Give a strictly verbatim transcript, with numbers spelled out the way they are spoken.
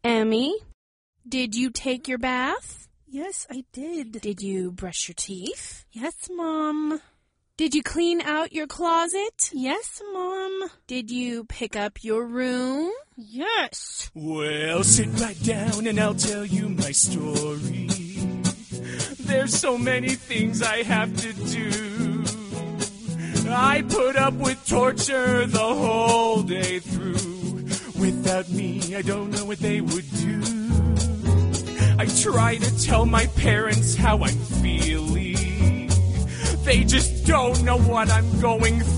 Emmy, did you take your bath? Yes, I did. Did you brush your teeth? Yes, Mom. Did you clean out your closet? Yes, Mom. Did you pick up your room? Yes. Well, sit right down and I'll tell you my story. There's so many things I have to do. I put up with torture the whole day through. Without me, I don't know what they would do. I try to tell my parents how I'm feeling. They just don't know what I'm going through.